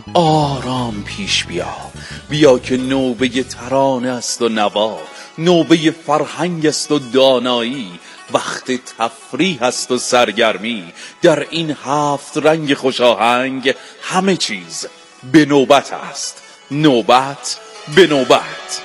آرام پیش بیا که نوبه ترانه است و نوا، نوبه فرهنگ است و دانایی، وقت تفریح است و سرگرمی. در این 7 رنگ خوش آهنگ همه چیز به نوبت است، نوبت به نوبت.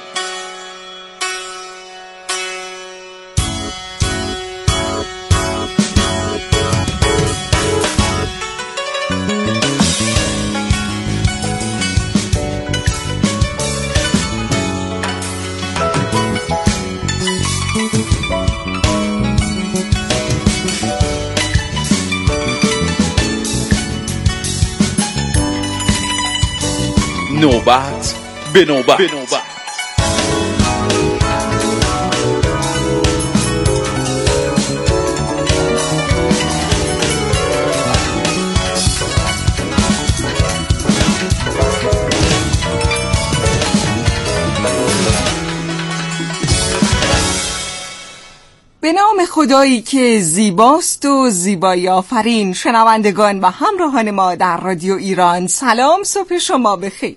نوبت به نوبت. به نام خدایی که زیباست و زیبایی آفرین. شنوندگان و همراهان ما در رادیو ایران، سلام، صبح شما بخیر.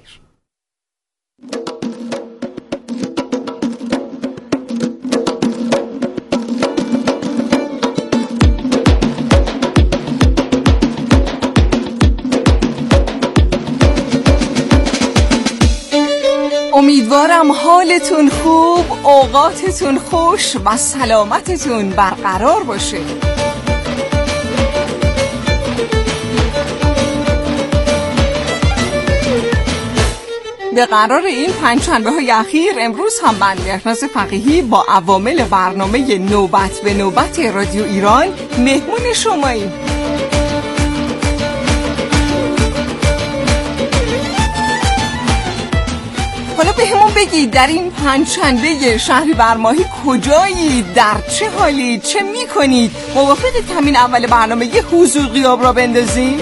امیدوارم حالتون خوب، اوقاتتون خوش و سلامتتون برقرار باشه. به قرار این پنجشنبه‌های اخیر امروز هم من مهناز فقیهی با عوامل برنامه نوبت به نوبت رادیو ایران مهمون شماییم. حالا به همون بگید در این پنجشنبه شهریور ماهی کجایید، در چه حالی، چه میکنید؟ موافقید همین اول برنامه یه حضور غیاب را بندازیم؟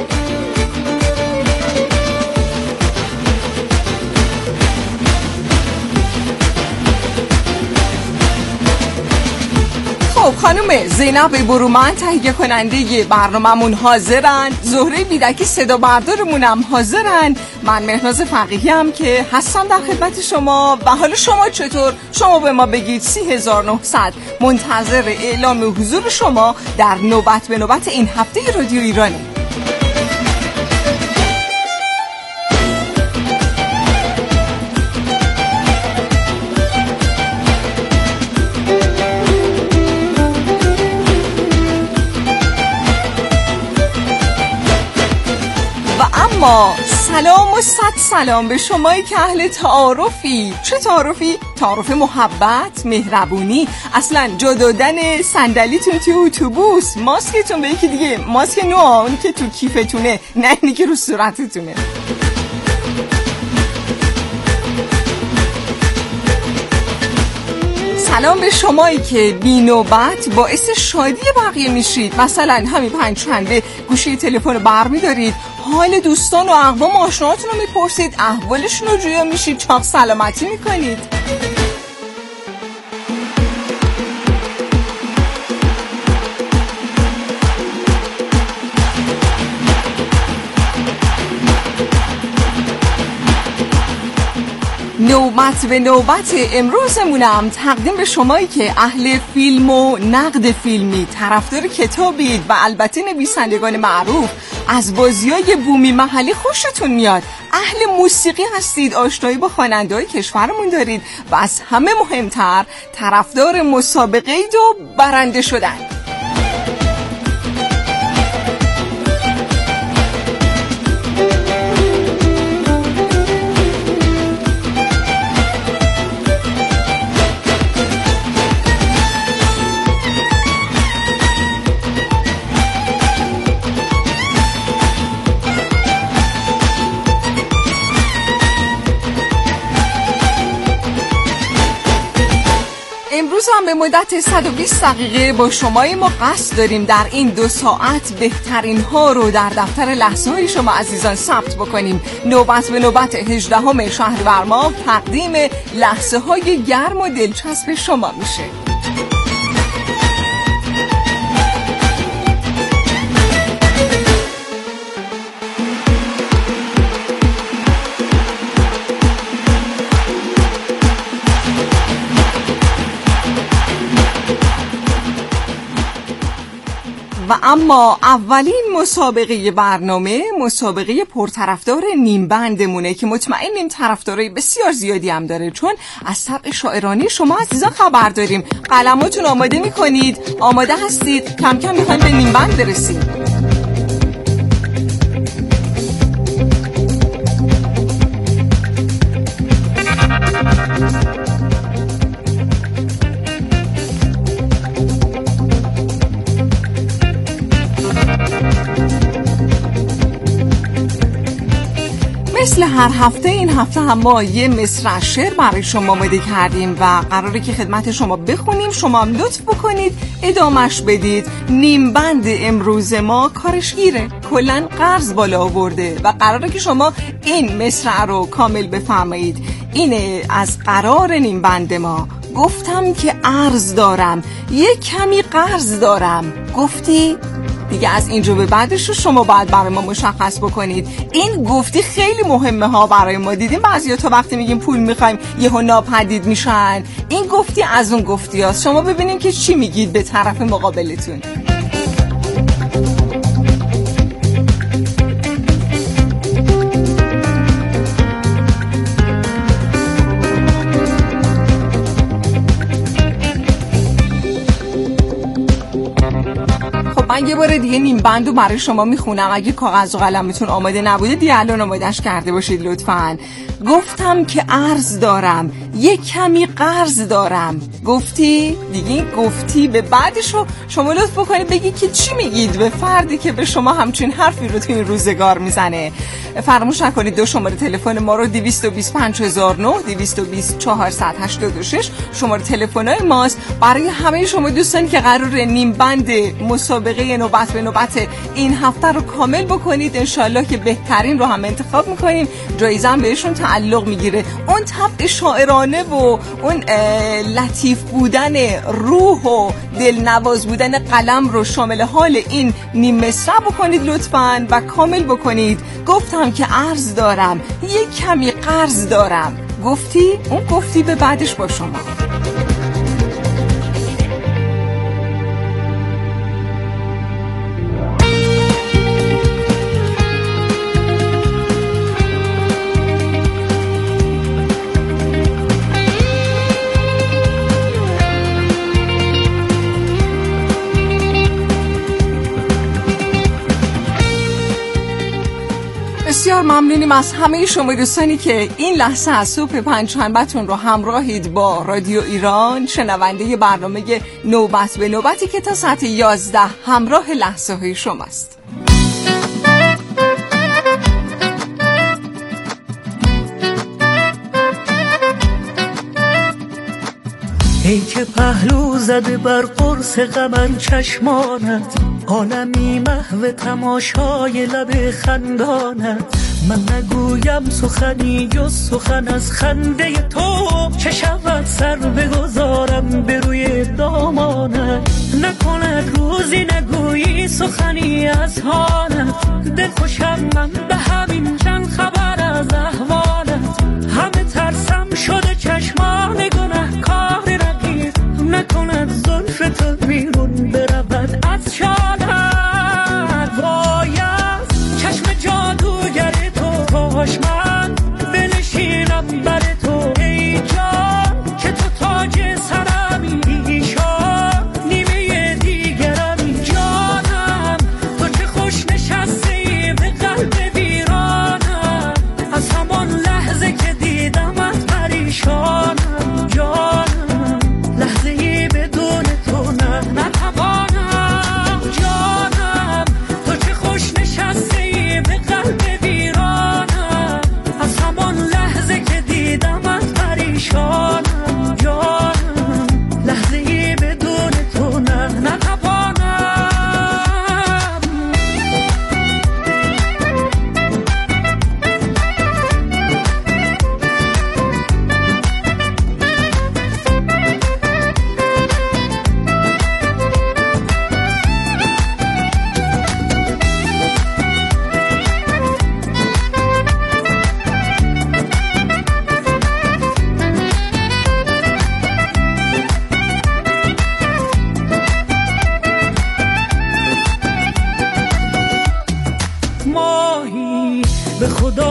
خب خانم زینب برومند تهیه کننده برنامه‌مون حاضرن، زهره بیدکی صدا بردارمونم حاضرن، من مهناز فقیهی هم که هستم در خدمت شما. و حالا شما چطور؟ شما به ما بگید. 3900 منتظر اعلام حضور شما در نوبت به نوبت این هفته رادیو ایرانی. اما سلام و صد سلام به شمایی که اهل تعارفی. چه تعارفی؟ تعارف محبت، مهربونی، اصلا جا دادن صندلیتون توی اتوبوس، ماسکتون به یکی دیگه، ماسک نو اون که تو کیفتونه، نه اینی که رو صورتتونه. سلام به شمایی که بی نوبت باعث شادی بقیه میشید. مثلا همین پنجشنبه گوشی تلفن رو برمی‌دارید، حال دوستان و اقوام آشناهاتون رو میپرسید، احوالشون رو جویا میشید، چاق سلامتی میکنید. نوبت به نوبت امروزمونم تقدیم به شمایی که اهل فیلم و نقد فیلمی، طرفدار کتابید و البته نویسندگان معروف. از بازیای بومی محلی خوشتون میاد، اهل موسیقی هستید، آشنایی با خواننده‌های کشورمون دارید و از همه مهمتر طرفدار مسابقه اید و برنده شدن. امروز هم به مدت 120 دقیقه با شمای ما قصد داریم در این 2 ساعت بهترین ها رو در دفتر لحظه های شما عزیزان ثبت بکنیم. نوبت به نوبت 18 شهریور ماه تقدیم لحظه های گرم و دلچسب شما میشه. اما اولین مسابقه برنامه مسابقه پرطرفدار نیم بندمونه که مطمئنیم طرفدارای بسیار زیادی هم داره، چون از طبع شاعرانه شما عزیزان خبر داریم. قلماتون آماده میکنید؟ آماده هستید؟ کم کم میخوایم به نیم بند برسیم. مثل هر هفته این هفته هم ما یه مصرع شعر برای شما آماده کردیم و قراره که خدمت شما بخونیم، شما هم لطف بکنید ادامش بدید. نیم بند امروز ما کارشگیره، کلن قرض بالا آورده و قراره که شما این مصرع رو کامل بفرمایید. اینه از قرار نیم بند ما: گفتم که عرض دارم، یه کمی قرض دارم. گفتی؟ دیگه از اینجا به بعدش رو شما باید برای ما مشخص بکنید. این گفتی خیلی مهمه ها برای ما. دیدیم بعضیا تا وقتی میگیم پول میخوایم یهو ناپدید میشن. این گفتی از اون گفتی هاست. شما ببینیم که چی میگید به طرف مقابلتون. من یه بار دیگه نیم بندو برای شما میخونم. اگه کاغذ و قلمتون آماده نبوده دیگه الان آمادهش کرده باشید لطفاً. گفتم که عرض دارم، یه کمی قرض دارم. گفتی؟ دیگه گفتی به بعدشو شما لطف بکنید بگید که چی میگید به فردی که به شما همچین حرفی رو تو این روزگار میزنه. فراموش نکنید دو شماره تلفن ما رو 225009 220486 شماره تلفن‌های ماست برای همه شما دوستانی که قرار نیم بند مسابقه نوبت به نوبت این هفته رو کامل بکنید. انشالله که بهترین رو هم انتخاب میکنیم، جایزه هم بهشون تعلق میگیره. اون طبع شاعرانه و اون لطیف بودن روح و دلنواز بودن قلم رو شامل حال این نیم مصرع بکنید لطفاً و کامل بکنید. گفتم که عرض دارم، یه کمی قرض دارم. گفتی؟ اون گفتی به بعدش با شما. بسیار ممنونیم از همه شما دوستانی که این لحظه از صبح پنجشنبه‌تون رو همراهید با رادیو ایران، شنونده برنامه نوبت به نوبتی که تا ساعت 11 همراه لحظه های شماست. ای که پهلو زده بر قرص قمر چشمانت، عالمی محو تماشای لب خندانت. من نگویم سخنی جز سخن از خنده تو، چه شود سر بگذارم به روی دامانت. نکند روزی نگویی سخنی از حالت، دل خوشم من به همین چند خبر از احوالت. همه ترسم شده چشمان گناه کار رقیب، نکند زلف تو بیرون برود از شالت. باید چشم جادوگر تو کاش من بنشینم بر تو ای جان، که تو تاج سرمی ایشان نیمه دیگرمی. جانم تو چه خوش نشستی به قلب ویرانم،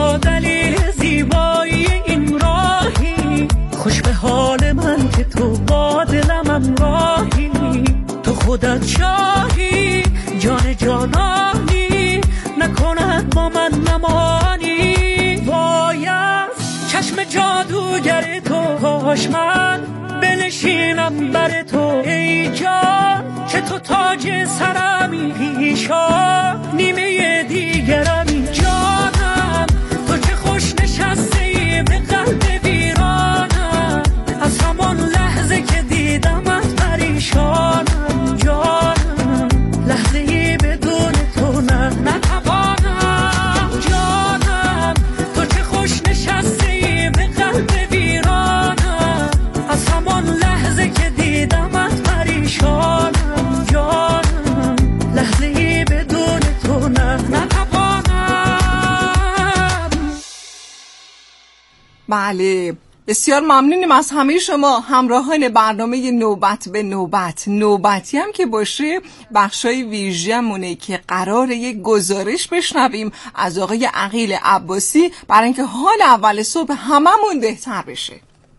یا دلیل زیبایی این راهی، خوش به حال من که تو با دلم همراهی، تو خودت شاهی جان جانانی، نکند با من نمانی. باید چشم جادوگر تو، کاش من بنشینم بر تو ای جان، که تو تاج سرمی، پیشا نیمه دیگرمی. جانم تو چه خوش نشستی به قلب ویرانم، از همان لحظه که دیدمت پریشانم. جانم لحظه ای بدون تو نتوانم. جانم تو چه خوش نشستی به قلب ویرانم، از همان لحظه که دیدمت پریشانم. جانم لحظه ای بدون تو نتوانم. بله، بسیار ممنونیم از همه شما همراهان برنامه نوبت به نوبت. نوبتی هم که باشه بخشای ویژه‌مونه که قراره یک گزارش بشنویم از آقای عقیل عباسی برای اینکه حال اول صبح هممون بهتر بشه.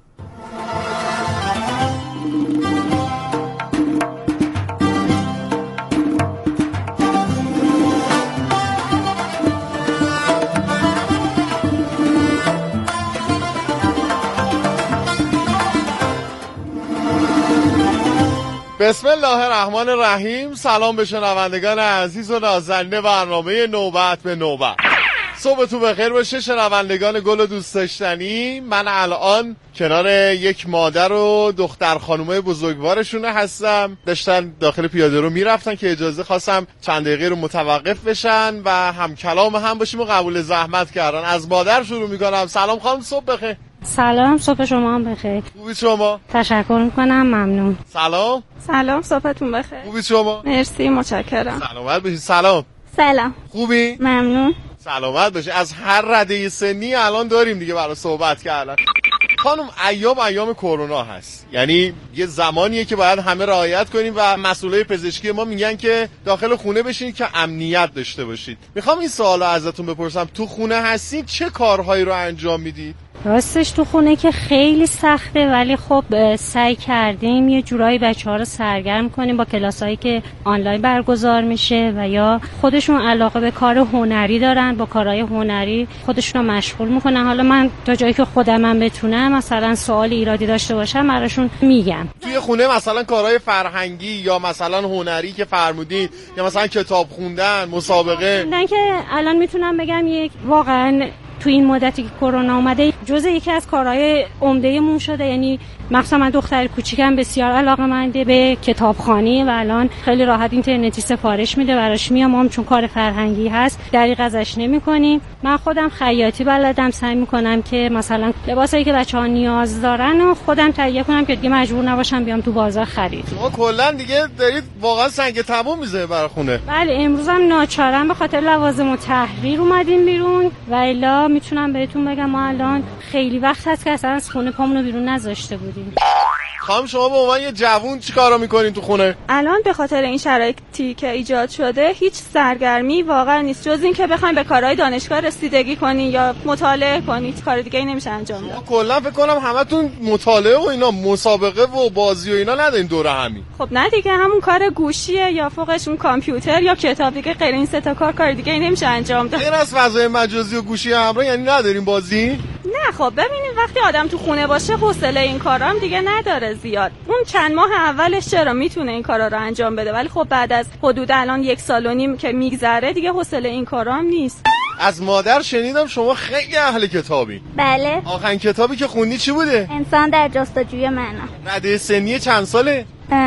بسم الله الرحمن الرحیم. سلام به شنوندگان عزیز و نازنین برنامه نوبت به نوبت. صبحتون بخیر باشه شنوندگان گل و دوست داشتنی. من الان کنار یک مادر و دختر خانومه بزرگوارشون هستم. داشتن داخل پیاده رو میرفتن که اجازه خواستم چند دقیقه رو متوقف بشن و هم کلام هم باشیم و قبول زحمت کردن. از مادر شروع میکنم. سلام خانم، صبح بخیر. سلام، صبح شما هم بخیر. خوبی شما؟ تشکر میکنم، ممنون. سلام. سلام، صبحتون بخیر. خوبی شما؟ مرسی، متشکرم. سلامت باشید. سلام. سلام. خوبی؟ ممنون. سلامت باشید. از هر رده سنی الان داریم دیگه برای صحبت کردن. خانم، ایام کرونا هست، یعنی یه زمانیه که باید همه رعایت کنیم و مسئولای پزشکی ما میگن که داخل خونه بشین که امنیت داشته باشید. میخوام این سوالا ازتون بپرسم، تو خونه هستید چه کارهایی رو انجام میدید؟ راستش تو خونه که خیلی سخته، ولی خب سعی کردیم یه جورایی بچه‌ها رو سرگرم کنیم با کلاسایی که آنلاین برگزار میشه و یا خودشون علاقه به کار هنری دارن، با کارهای هنری خودشون رو مشغول میکنن. حالا من تا جایی که خودم بتونم مثلا سوال ایرادی داشته باشم براشون میگم. توی خونه مثلا کارهای فرهنگی یا مثلا هنری که فرمودین، یا مثلا کتاب خوندن، مسابقه، نه که الان میتونم بگم یک واقعا تو این مدتی که کرونا اومده جزء یکی از کارهای عمده‌مون شده. یعنی مخصوصا من دختر کوچیکم بسیار علاقه‌منده به کتابخوانی و الان خیلی راحت اینترنتی سفارش میده براش میام، چون کار فرهنگی هست دریغ ازش نمی‌کنیم. من خودم خیاطی بلدم، سعی می‌کنم که مثلا لباسایی که بچه‌ها نیاز دارن و خودم تهیه کنم که دیگه مجبور نباشم بیام تو بازار خرید. شما کلا دیگه دارید واقعا سنگ تموم می‌ذارید برای خونه. بله، امروز هم ناچارم به خاطر لوازم و تحریر اومدیم بیرون و الا میتونم بهتون بگم ما الان خیلی وقت هست که اصلا از خونه پامون رو بیرون نذاشته بودیم. خانم، شما به عنوان یه جوون چیکارا میکنین تو خونه؟ الان به خاطر این شرایطی که ایجاد شده هیچ سرگرمی واقعا نیست جز این که بخوایم به کارهای دانشگاه رسیدگی کنین یا مطالعه کنید. کار دیگه ای نمیشه انجام داد. کلا فکر کنم همتون مطالعه و اینا، مسابقه و بازی و اینا ندارین دوره همین. خب نه دیگه، همون کار گوشیه یا فوقش اون کامپیوتر یا کتاب، دیگه غیر این سه تا کار دیگه ای نمیشه انجام داد. غیر از فضای مجازی و گوشی همراه یعنی ندارین بازی؟ نه خب ببینید، وقتی آدم تو خونه باشه حوصله این کارا هم دیگه نداره زیاد. اون چند ماه اولش چرا میتونه این کارا رو انجام بده، ولی خب بعد از حدود الان 1.5 سال که میگذره دیگه حوصله این کارا هم نیست. از مادر شنیدم شما خیلی اهل کتابی. بله. آخرین کتابی که خوندی چی بوده؟ انسان در جستجوی معنا. رده سنی چند ساله؟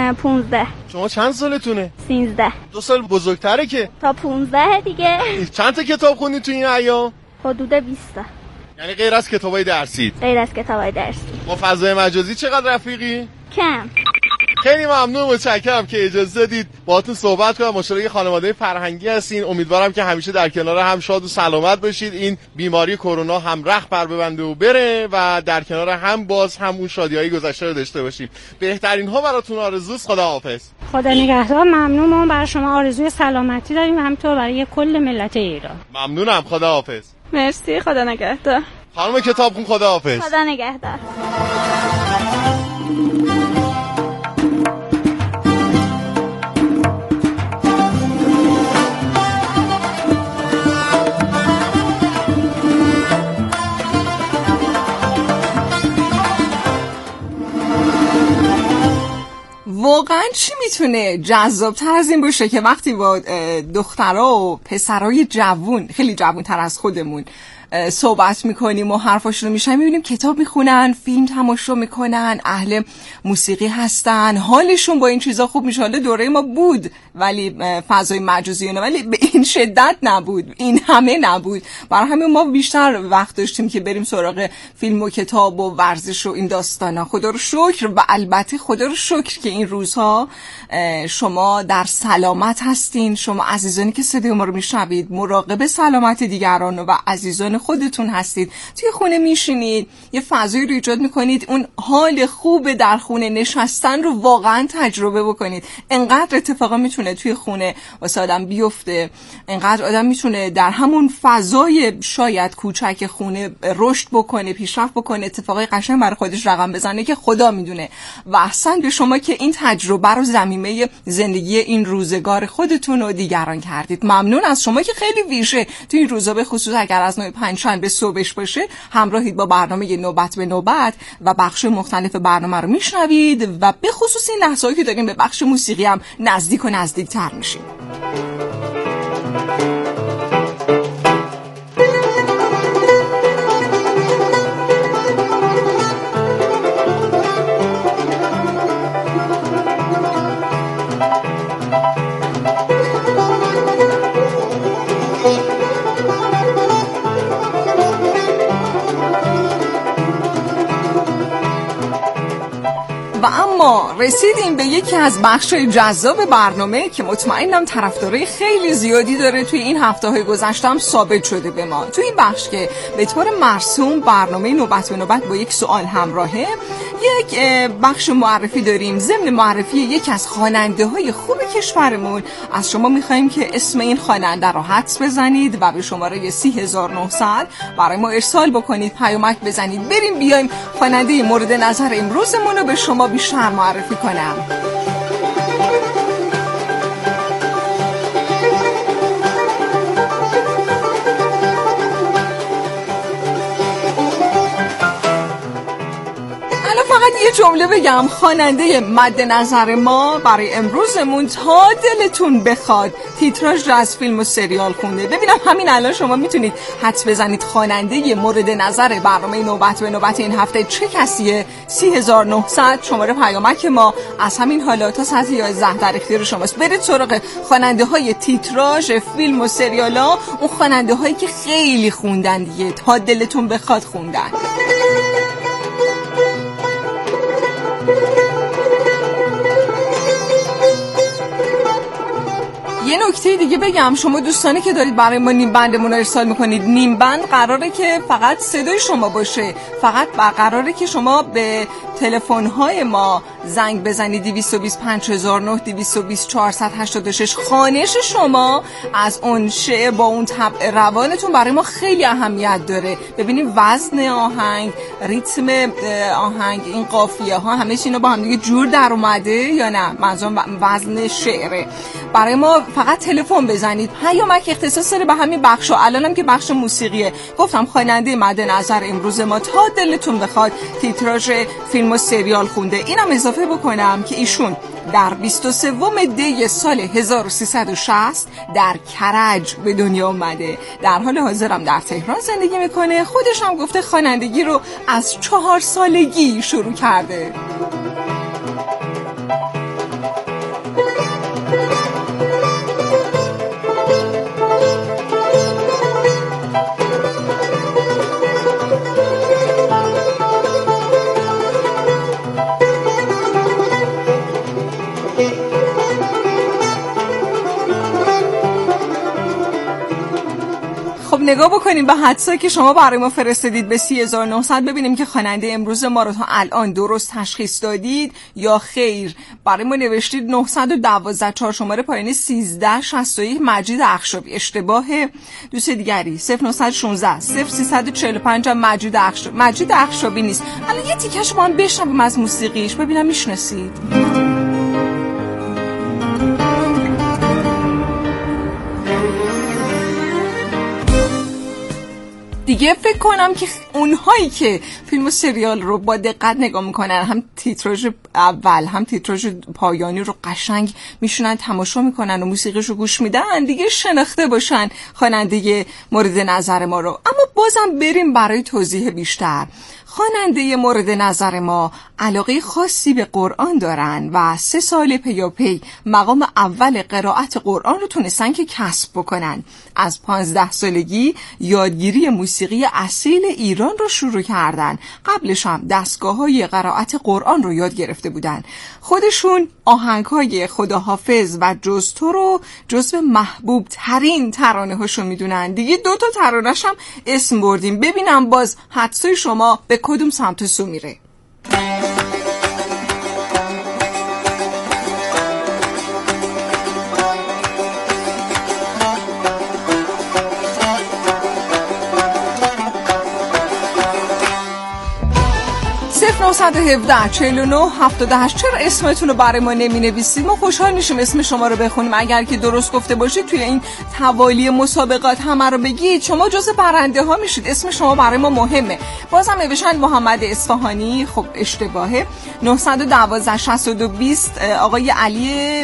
15. شما چند سالتونه؟ 13. 2 سال بزرگتره که. تا 15 دیگه. چند تا کتاب خوندی تو این ایام؟ حدود 20 تا. یعنی غیر از کتابای درسی؟ غیر از کتابای درسی. با فضای مجازی چقدر رفیقی؟ کم. خیلی ممنون، متشکرم که اجازه دادید باهاتون صحبت کنم. ماشاءالله یه خانواده فرهنگی هستین. امیدوارم که همیشه در کنار هم شاد و سلامت باشید. این بیماری کرونا هم رخ بر ببنده و بره و در کنار هم باز هم اون شادی‌های گذشته رو داشته باشیم. بهترین ها براتون آرزوست. خداحافظ. خدا نگهدار. ممنونم. برای شما آرزوی سلامتی داریم، همینطور برای کل ملت ایران. ممنونم. خداحافظ. مرسی، خدا نگهدار. خانم کتابخون خداحافظ. خدا نگهدار. واقعا چی میتونه جذابتر از این باشه که وقتی با دخترها و پسرای جوون، خیلی جوونتر از خودمون صحبت میکنیم و حرفاشون رو میشنیم، میبینیم کتاب میخونن، فیلم تماشا میکنن، اهل موسیقی هستن، حالشون با این چیزا خوب میشه. حالا دوره ما بود ولی فضای مجازی نه، ولی به این شدت نبود، این همه نبود. برای همین ما بیشتر وقت داشتیم که بریم سراغ فیلم و کتاب و ورزش و این داستانا. خدا رو شکر و البته خدا رو شکر که این روزها شما در سلامت هستین. شما عزیزانی که صدای ما رو میشنوید مراقب سلامت دیگران و عزیزان خودتون هستید. توی خونه میشینید، یه فضایی رو ایجاد میکنید، اون حال خوب در خونه نشستن رو واقعا تجربه بکنید. انقدر اتفاقا میتونه توی خونه واسه آدم بیفته، انقدر آدم میتونه در همون فضای شاید کوچک خونه رشد بکنه، پیشرفت بکنه، اتفاقای قشنگ برای خودش رقم بزنه که خدا میدونه. و احسن به شما که این تجربه رو ضمیمه زندگی این روزگار خودتون و دیگران کردید. ممنون از شما که خیلی ویژه توی این روزا، به خصوص اگر از نوع پنجشنبه صبحش باشه، همراهید با برنامه نوبت به نوبت و بخش مختلف برنامه رو میشنوید و به خصوص این لحظه‌ای که داریم به بخش موسیقی هم نزدیک و نزدیک‌تر میشیم. رسیدیم به یکی از بخش‌های جذاب برنامه که مطمئنم طرفدارای خیلی زیادی داره. توی این هفته‌های گذشته هم ثابت شده به ما. توی این بخش که به طور مرسوم برنامه نوبت به نوبت با یک سوال همراهه، یک بخش معرفی داریم. ضمن معرفی یکی از خواننده‌های خوب کشورمون از شما می‌خوایم که اسم این خواننده رو حدس بزنید و به شماره 30900 برای ما ارسال بکنید، پیامک بزنید. بریم بیایم خواننده مورد نظر امروزمون رو به شما بیشتر معرفی کنم. یه جمله بگم، خواننده مد نظر ما برای امروزمون تا دلتون بخواد تیتراژ از فیلم و سریال خونده. ببینم همین الان شما میتونید حدس بزنید خواننده مورد نظر برنامه نوبت به نوبت این هفته چه کسیه؟ 3900 شماره پیامک ما از همین حالا تا ساعت 11 در اختیار شماست. برید سراغ خواننده های تیتراژ فیلم و سریال ها، اون خواننده هایی که خیلی خوندن دیگه، تا دلتون بخواد خوندن. یه نکته دیگه بگم، شما دوستانی که دارید برای ما نیم بندمون رو ارسال میکنید، نیم بند قراره که فقط صدای شما باشه، فقط قراره که شما به تلفن‌های ما زنگ بزنید 220 5009 220 486. خوانش شما از اون شعر با اون طبع روانتون برای ما خیلی اهمیت داره. ببینید وزن آهنگ، ریتم آهنگ، این قافیه ها، همه اینا با هم دیگه جور در اومده یا نه؟ منظورم وزن شعره. برای ما فقط تلفن بزنید. پیامک اختصاص داره به همین بخشا. الانم که بخش موسیقیه، گفتم خواننده مد نظر امروز ما تا دلتون بخواد تیتراژ فیلم و سریال خونده. اینم اضافه بکنم که ایشون در 23 دی سال 1360 در کرج به دنیا اومده. در حال حاضرم در تهران زندگی میکنه. خودش هم گفته خوانندگی رو از 4 سالگی شروع کرده. نگاه بکنیم به حدسایی که شما برای ما فرستادید به 30900 ببینیم که خواننده امروز ما رو تا الان درست تشخیص دادید یا خیر. برای ما نوشتید 912 4 شماره پایانی 1361 مجید اخشابی. اشتباه. دوست دیگری 0916 0345 مجید اخشابی نیست. الان یه تیکش با هم بشنویم از موسیقیش ببینم میشناسید. دیگه فکر کنم که اونهایی که فیلم و سریال رو با دقت نگاه میکنن، هم تیتراژ اول هم تیتراژ پایانی رو قشنگ میشونن تماشا میکنن و موسیقیش رو گوش میدن، دیگه شناخته باشن خواننده مورد نظر ما رو. اما بازم بریم برای توضیح بیشتر. خواننده مورد نظر ما علاقه خاصی به قرآن دارن و 3 سال پیاپی مقام اول قرائت قرآن رو تونستن که کسب بکنن. از 15 سالگی یادگیری موسیقی اصیل ایران رو شروع کردن. قبلش هم دستگاه‌های قرائت قرآن رو یاد گرفته بودن. خودشون آهنگ‌های خداحافظ و جز تو رو جزو محبوب ترین ترانه هاشو میدونن. دیگه 2 تا ترانه‌ش هم اسم بردیم. ببینم باز حدسای شما به کدوم سمت سو میره. +917 49 78. چرا اسمتون رو برای ما نمی نویسید؟ ما خوشحال میشیم اسم شما رو بخونیم. اگر که درست گفته باشید توی این توالی مسابقات همه رو بگید، شما جز برنده ها میشید. اسم شما برای ما مهمه. بازم نوشتن محمد اصفهانی، خب اشتباهه. 912 62 20 آقای علی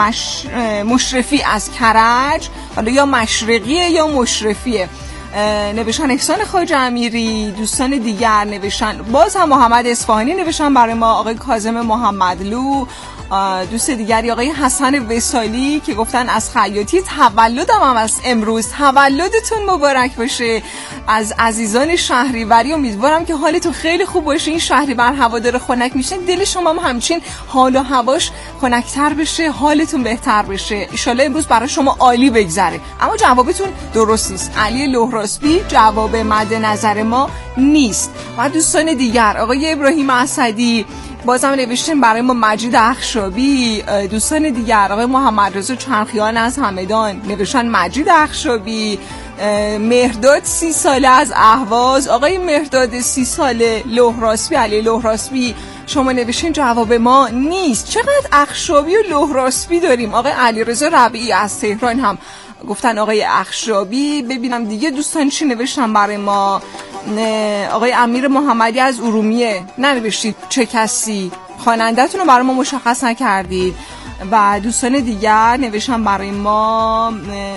مشرفی از کرج، حالا یا مشرقیه یا مشرفیه. نوشتن احسان خواجه امیری. دوستان دیگر نوشتن باز هم محمد اصفهانی نوشتن برای ما. آقای کاظم محمدلو. دوست دیگری آقای حسن وصالی که گفتن از خیاطی. تولدم هم از امروز. تولدتون مبارک باشه. از عزیزان شهریوری امیدوارم که حالتون خیلی خوب باشه. این شهریور هوادار خنک میشه، دل شما هم همچین حال و هواش خنک‌تر بشه، حالتون بهتر بشه. ان شاءالله امروز برای شما عالی بگذره. اما جوابتون درست نیست. علی لهراسبی جواب مد نظر ما نیست. و دوستان دیگر آقای ابراهیم اسدی بازم نوشتن برای ما. مجید اخشابی. دوستان دیگر آقای محمد رضا چرخیان از همدان نوشتن مجید اخشابی. مهرداد 30 ساله از اهواز. آقای مهرداد 30 ساله لهراسبی، علی لهراسبی، شما نوشتین جواب ما نیست. چقدر اخشابی و لهراسبی داریم. آقای علیرضا ربیعی از تهران هم گفتن آقای اخشابی. ببینم دیگه دوستان چی نوشتن برای ما. آقای امیر محمدی از ارومیه ننوشتید چه کسی. خواننده‌تون رو برای ما مشخص نکردید. و دوستان دیگر نوشتن برای ما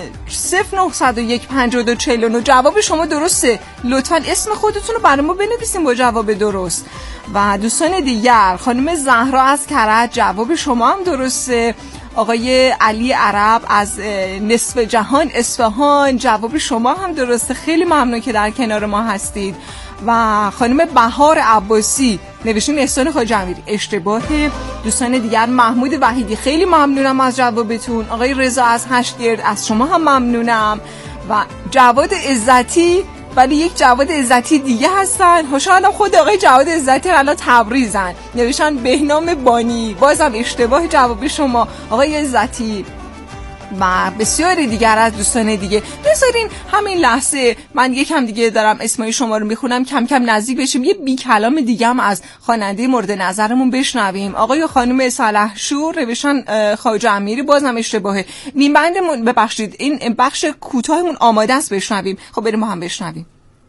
0901 52 49. جواب شما درسته. لطفاً اسم خودتون رو برای ما بنویسین با جواب درست. و دوستان دیگر خانم زهرا از کرج، جواب شما هم درسته. آقای علی عرب از نصف جهان اصفهان، جواب شما هم درسته. خیلی ممنون که در کنار ما هستید. و خانم بهار عباسی نوشتین احسان خواجه امیری. اشتباهه. دوستان دیگر محمود وحیدی، خیلی ممنونم از جوابتون. آقای رضا از هشتگرد، از شما هم ممنونم. و جواد عزتی، ولی یک جواد عزتی دیگه هستن. خوشحالم خود آقای جواد عزتی الان تبریزن. نوشتن بهنام بانی. بازم اشتباه جواب شما آقای عزتی. و بسیاری دیگر از دوستان دیگه. بذارین همین لحظه من یکم دیگه دارم اسمای شما رو میخونم، کم کم نزدیک بشیم. یه بی کلام دیگه هم از خواننده مورد نظرمون بشنویم. آقای و خانم صالحشور نوشتن خواجه امیری. بازم اشتباهه. نیم بندمون ببخشید، این بخش کوتاهمون آماده است بشنویم. خب بریم ما هم بشنویم.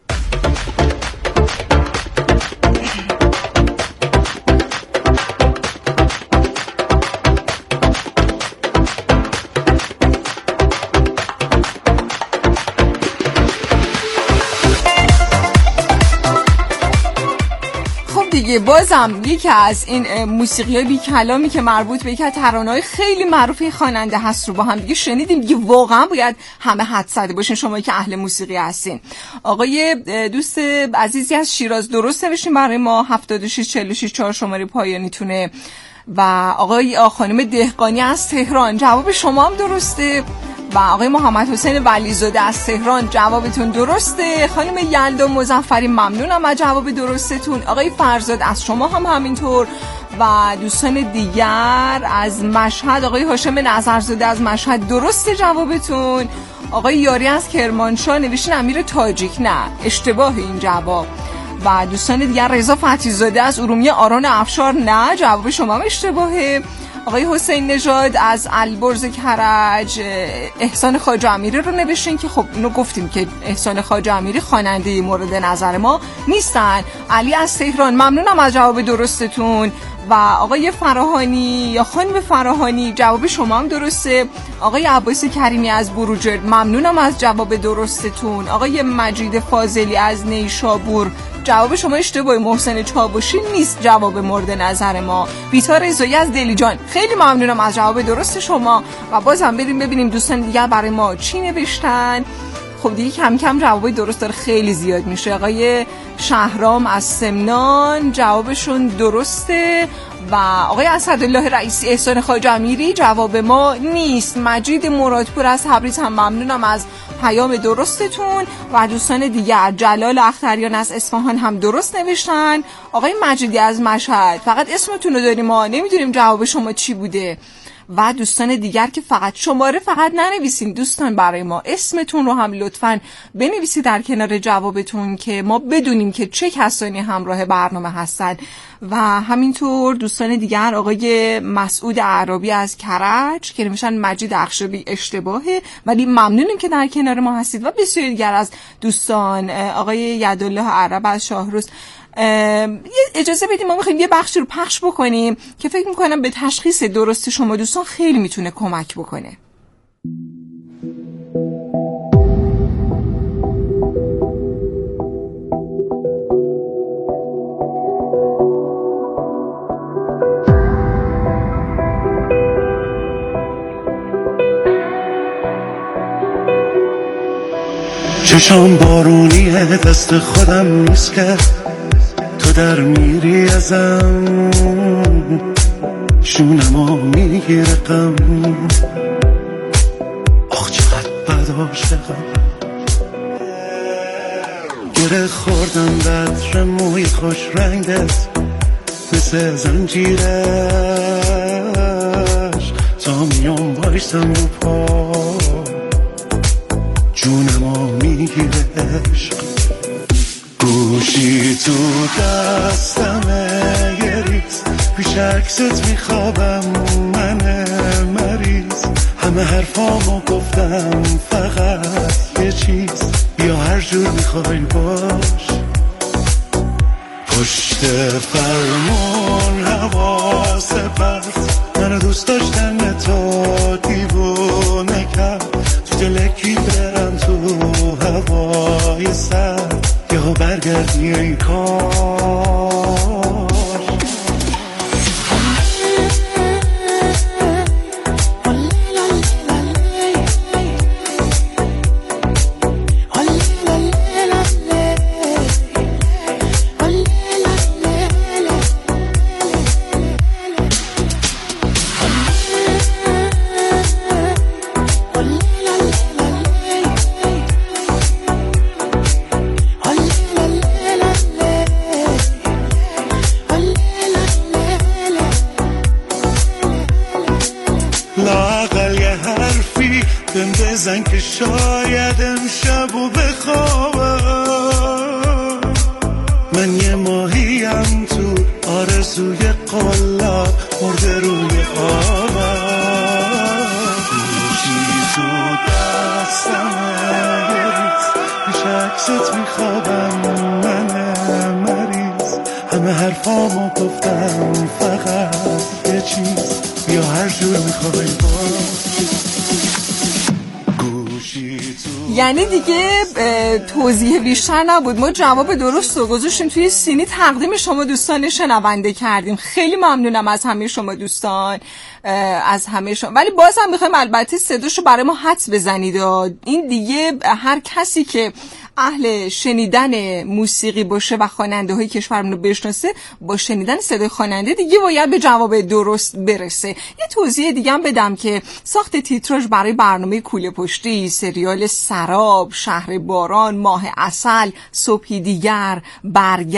دیگه بازم یکی از این موسیقی‌های بی کلامی که مربوط به یکی از ترانه‌های خیلی معروف خواننده هست رو با هم دیگه شنیدیم. دیگه واقعا باید همه حد زده باشین شما که اهل موسیقی هستین. آقای دوست عزیزی از شیراز درست نوشتین برای ما. 76 46 4 شماره پایانیتونه. و آقای خانم دهقانی از تهران، جواب شما هم درسته. و آقای محمد حسین ولیزاده از تهران جوابتون درسته. خانم یلدا مظفری ممنونم از جواب درستتون. آقای فرزاد از شما هم همینطور و دوستان دیگر از مشهد، آقای هاشم نظرزاده از مشهد درسته جوابتون. آقای یاری از کرمانشاه نوشتن امیر تاجیک، نه اشتباه این جواب. و دوستان دیگر رضا فتحی‌زاده از ارومیه آران افشار، نه جواب شما هم اشتباهه. آقای حسین نژاد از البرز کرج احسان خواجه امیری رو نوشتین که خب اینو گفتیم که احسان خواجه امیری خواننده مورد نظر ما نیستن. علی از تهران ممنونم از جواب درستتون. و آقای فراهانی یا خانم فراهانی جواب شما هم درسته. آقای عباس کریمی از بروجرد ممنونم از جواب درستتون. آقای مجید فاضلی از نیشابور جواب شما اشتباه. محسن چاوشی نیست جواب مورد نظر ما. بیتا رضایی از دلیجان خیلی ممنونم از جواب درست شما. و بازم بریم ببینیم دوستان دیگر برای ما چی نوشتن. خب دیگه کم کم جوابای درست داره خیلی زیاد میشه. آقای شهرام از سمنان جوابشون درسته. و آقای اسدالله رئیسی احسان خواجه امیری جواب ما نیست. مجید مرادپور از تبریز هم ممنونم از پیام درستتون. و دوستان دیگر جلال اختریان از اصفهان هم درست نوشتن. آقای مجیدی از مشهد فقط اسمتون رو داریم، ما نمیدونیم جواب شما چی بوده. و دوستان دیگر که فقط شماره فقط ننویسین دوستان، برای ما اسمتون رو هم لطفاً بنویسید در کنار جوابتون که ما بدونیم که چه کسانی همراه برنامه هستن. و همینطور دوستان دیگر آقای مسعود عربی از کرج که نمیشن مجید اخشبی اشتباهه ولی ممنونیم که در کنار ما هستید. و بسیار دیگر از دوستان آقای یدالله عرب از شاهروز. اجازه بدیم ما میخوایم یه بخشی رو پخش بکنیم که فکر میکنم به تشخیص درست شما دوستان خیلی میتونه کمک بکنه. چشام بارونیه دست خودم نیست که تو در میری ازم، شونمو میگیره غم، آخ چقدر بد عاشقم. گره خوردم بطر موی خوش رنگت مثل زنجیرش، تا میام بایستم رو پا جونمو میگیره عشق. گوشی تو دستمه یه ریز، پیش عکست میخوابم من مریض، همه حرفامو گفتم فقط یه چیز، بیا هر جور میخوای باش. پشت فرمون حواس پرت منو دوست داشتن تو دیوونه کرد، تو دلکی برم تو هوای سرد، یهو برگردی ای کار. لااقل یه حرفی بهم بزن که شاید امشبو بخوابم، من یه ماهیم تو آرزوی قلاب مرده روی آبم. گوشی تو دستمه یه ریز، پیش عکست میخوابم من مریض، همه حرفامو گفتم فقط یه چیز، بیا هر جور میخوای یعنی دیگه توضیح بیشتر نبود، ما جواب درست رو گذاشتیم توی سینی تقدیم شما دوستان شنونده کردیم. خیلی ممنونم از همه شما دوستان، از همه شما. ولی بازم میخوایم البته صداشو برای ما حدس بزنید. این دیگه هر کسی که اهل شنیدن موسیقی باشه و خواننده های کشورمون رو بشناسه، با شنیدن صدای خواننده دیگه باید به جواب درست برسه. یه توضیح دیگه هم بدم که ساخت تیتراژ برای برنامه کوله پشتی، سریال سراب، شهر باران، ماه عسل، صبحی دیگر، برگشت